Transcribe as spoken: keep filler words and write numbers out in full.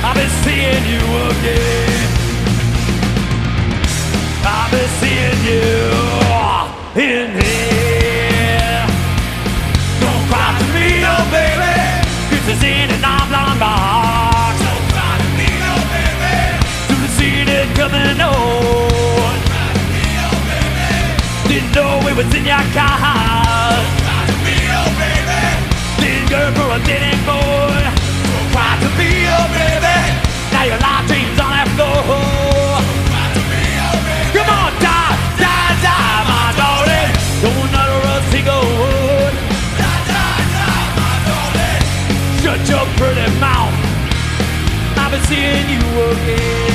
I've been seeing you again. I've been seeing you in here. Don't cry to me, oh baby, 'cause it's in an oblong box. Don't cry to me, oh baby, soon as seen it coming on. Don't cry to me, oh baby, didn't know it was in your car. Don't cry to me, oh baby, didn't go for a dead boy. Don't cry to me, oh baby, now your life dreams on that floor. Come on, die, die, die, my darling. Don't let a rusty go wood. Die, die, die, my darling. Shut your pretty mouth. I've been seeing you again.